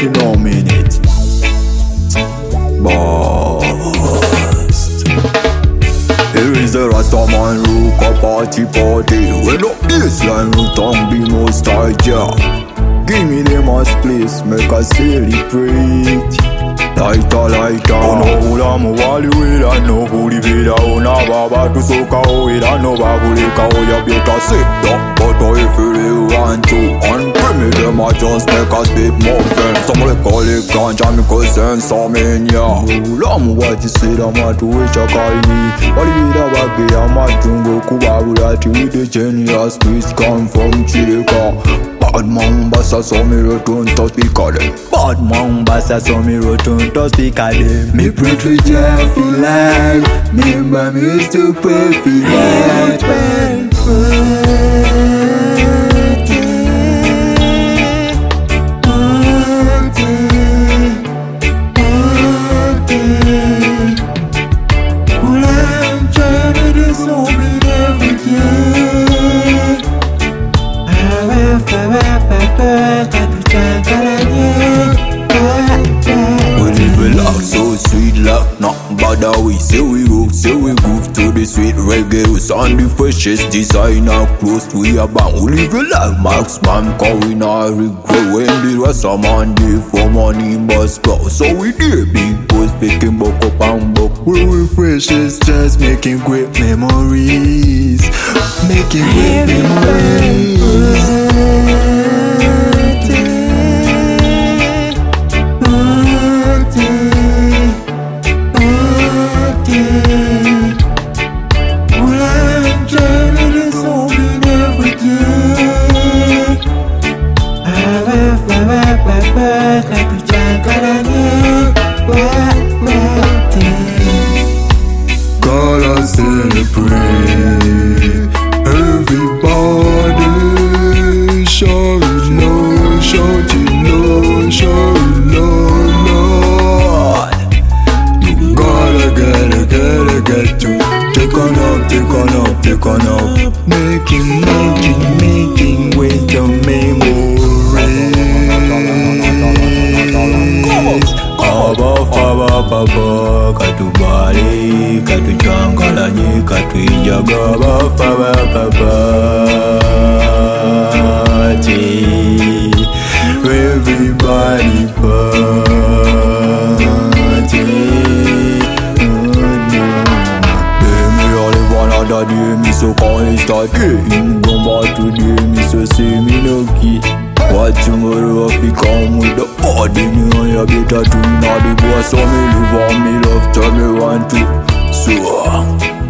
you know minute. Bust. Here is the Rastaman Rook a party. When up baseline root on be nostalgia. Give me the mass place, make us celebrate. Lighter Ono mu wali wera no buli vera Ona baba tusoka wera no babuleka Oya better sit down But if you want to unprime them I just make us bit more friends Some call it ganja me cousin some in ya Ula mu wati sida matu wecha call me Wali wera bagi ya matungo kubabulati With the genius please come from Chilika Bad man basa so me return to speak of them Bad man basa so me return to speak of them Me pray for Jeffy life Me mom used to pray for life So sweet love, nothing but the way say we rock, say we groove to the sweet reggae. We sound the freshest designer close to your band. We live a life, Max man, cause we not regret. When the rest of man day for money must go. So we did big boys picking buck up and buck. We freshest, just making great memories. Making great memories. Gotta celebrate. Everybody show it low, show it low, show it low, Lord. You gotta get to take on up. Making with your memories. Abafaba katubali katuchangalanye katwijaga abafabati everybody party. Me only one other day me so can't start getting gumba today me so say me no key. What tomorrow if you come with the body me on your better to not the boy so me live on me love tell me want to so